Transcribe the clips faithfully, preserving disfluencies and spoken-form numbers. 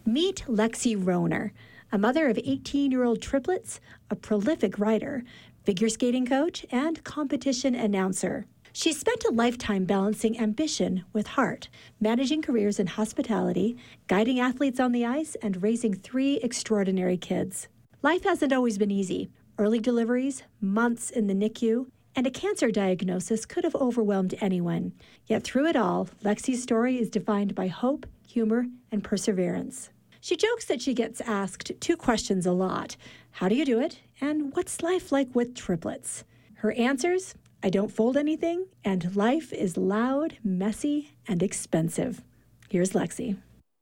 Meet Lexi Roner, a mother of eighteen-year-old triplets, a prolific writer, figure skating coach, and competition announcer. She spent a lifetime balancing ambition with heart, managing careers in hospitality, guiding athletes on the ice, and raising three extraordinary kids. Life hasn't always been easy. Early deliveries, months in the N I C U, and a cancer diagnosis could have overwhelmed anyone. Yet through it all, Lexi's story is defined by hope, humor, and perseverance. She jokes that she gets asked two questions a lot. How do you do it? And what's life like with triplets? Her answers? I don't fold anything, and life is loud, messy, and expensive. Here's Lexi.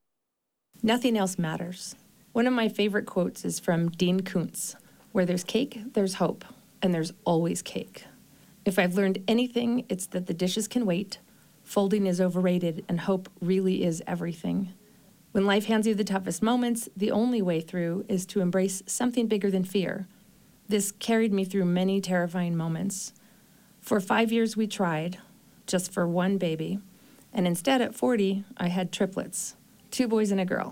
Nothing else matters. One of my favorite quotes is from Dean Koontz. Where there's cake, there's hope, and there's always cake. If I've learned anything, it's that the dishes can wait, folding is overrated, and hope really is everything. When life hands you the toughest moments, the only way through is to embrace something bigger than fear. This carried me through many terrifying moments. For five years we tried, just for one baby, and instead at forty, I had triplets, two boys and a girl.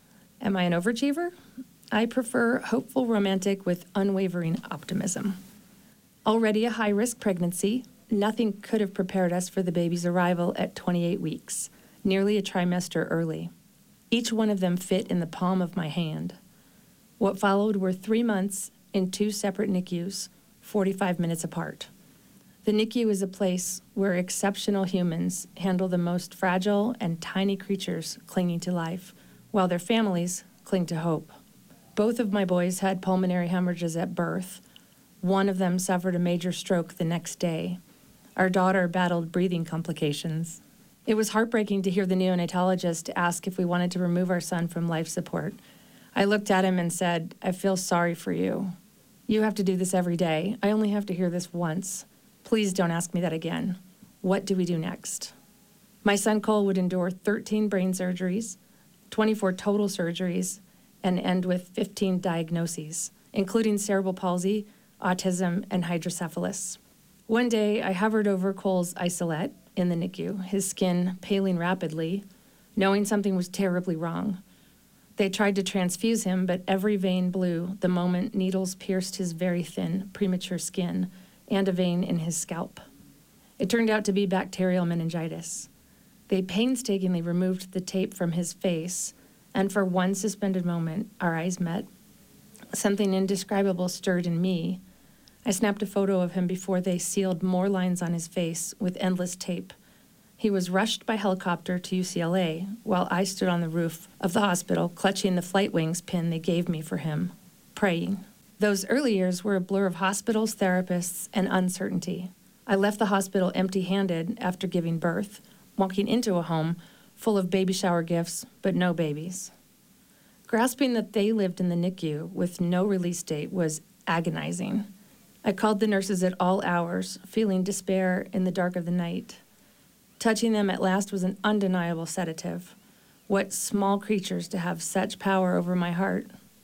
Am I an overachiever? I prefer hopeful romantic with unwavering optimism. Already a high-risk pregnancy, nothing could have prepared us for the baby's arrival at twenty-eight weeks, nearly a trimester early. Each one of them fit in the palm of my hand. What followed were three months in two separate N I C Us, forty-five minutes apart. The N I C U is a place where exceptional humans handle the most fragile and tiny creatures clinging to life, while their families cling to hope. Both of my boys had pulmonary hemorrhages at birth. One of them suffered a major stroke the next day. Our daughter battled breathing complications. It was heartbreaking to hear the neonatologist ask if we wanted to remove our son from life support. I looked at him and said, I feel sorry for you. You have to do this every day. I only have to hear this once. Please don't ask me that again. What do we do next? My son Cole would endure thirteen brain surgeries, twenty-four total surgeries, and end with fifteen diagnoses, including cerebral palsy, autism, and hydrocephalus. One day, I hovered over Cole's isolette in the N I C U, his skin paling rapidly, knowing something was terribly wrong. They tried to transfuse him, but every vein blew the moment needles pierced his very thin, premature skin and a vein in his scalp. It turned out to be bacterial meningitis. They painstakingly removed the tape from his face, and for one suspended moment, our eyes met. Something indescribable stirred in me. I snapped a photo of him before they sealed more lines on his face with endless tape. He was rushed by helicopter to U C L A, while I stood on the roof of the hospital, clutching the flight wings pin they gave me for him, praying. Those early years were a blur of hospitals, therapists, and uncertainty. I left the hospital empty-handed after giving birth, walking into a home full of baby shower gifts, but no babies. Grasping that they lived in the N I C U with no release date was agonizing. I called the nurses at all hours, feeling despair in the dark of the night. Touching them at last was an undeniable sedative. What small creatures to have such power over my heart.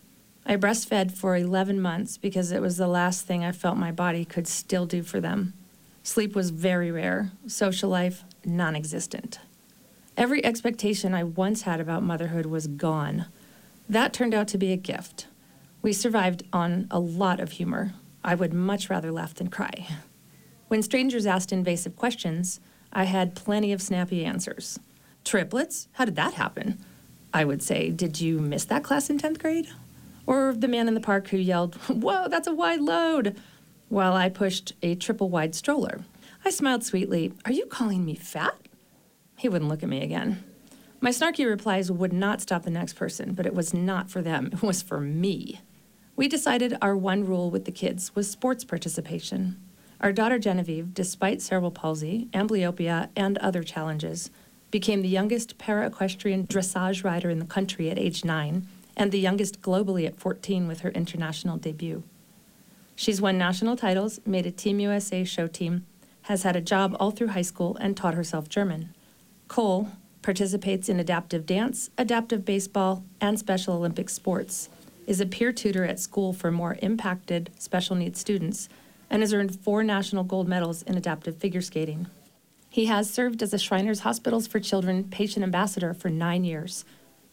I breastfed for eleven months because it was the last thing I felt my body could still do for them. Sleep was very rare, social life non-existent. Every expectation I once had about motherhood was gone. That turned out to be a gift. We survived on a lot of humor. I would much rather laugh than cry. When strangers asked invasive questions, I had plenty of snappy answers. Triplets? How did that happen? I would say, did you miss that class in tenth grade? Or the man in the park who yelled, whoa, that's a wide load, while I pushed a triple-wide stroller. I smiled sweetly. Are you calling me fat? He wouldn't look at me again. My snarky replies would not stop the next person, but it was not for them. It was for me. We decided our one rule with the kids was sports participation. Our daughter Genevieve, despite cerebral palsy, amblyopia, and other challenges, became the youngest para-equestrian dressage rider in the country at age nine, and the youngest globally at fourteen with her international debut. She's won national titles, made a Team U S A show team, has had a job all through high school, and taught herself German. Cole participates in adaptive dance, adaptive baseball, and Special Olympic sports, is a peer tutor at school for more impacted special needs students, and has earned four national gold medals in adaptive figure skating. He has served as a Shriners Hospitals for Children patient ambassador for nine years,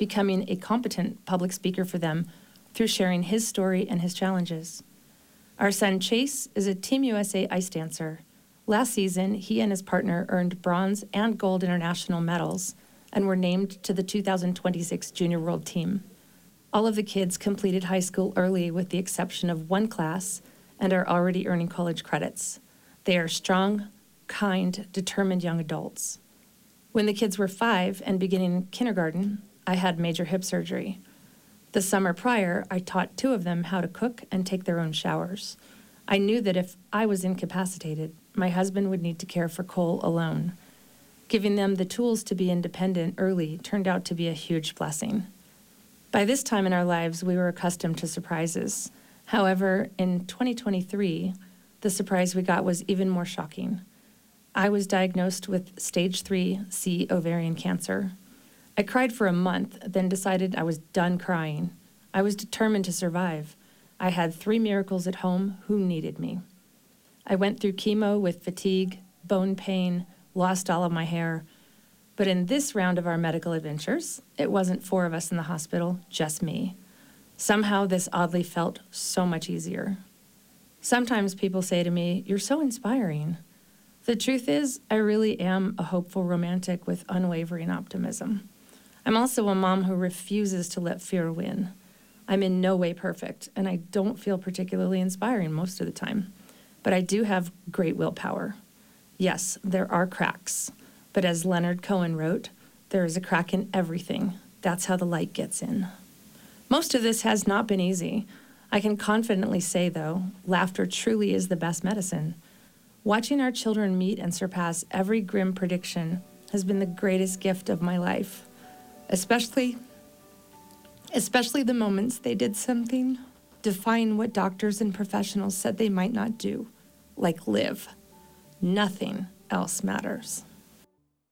becoming a competent public speaker for them through sharing his story and his challenges. Our son Chase is a Team U S A ice dancer. Last season, he and his partner earned bronze and gold international medals and were named to the two thousand twenty-six Junior World Team. All of the kids completed high school early with the exception of one class and are already earning college credits. They are strong, kind, determined young adults. When the kids were five and beginning kindergarten, I had major hip surgery. The summer prior, I taught two of them how to cook and take their own showers. I knew that if I was incapacitated, my husband would need to care for Cole alone. Giving them the tools to be independent early turned out to be a huge blessing. By this time in our lives, we were accustomed to surprises. However, in twenty twenty-three, the surprise we got was even more shocking. I was diagnosed with stage three C ovarian cancer. I cried for a month, then decided I was done crying. I was determined to survive. I had three miracles at home who needed me. I went through chemo with fatigue, bone pain, lost all of my hair. But in this round of our medical adventures, it wasn't four of us in the hospital, just me. Somehow this oddly felt so much easier. Sometimes people say to me, "You're so inspiring." The truth is, I really am a hopeful romantic with unwavering optimism. I'm also a mom who refuses to let fear win. I'm in no way perfect, and I don't feel particularly inspiring most of the time. But I do have great willpower. Yes, there are cracks. But as Leonard Cohen wrote, there is a crack in everything. That's how the light gets in. Most of this has not been easy. I can confidently say, though, laughter truly is the best medicine. Watching our children meet and surpass every grim prediction has been the greatest gift of my life, especially, especially the moments they did something defying what doctors and professionals said they might not do, like live. Nothing else matters.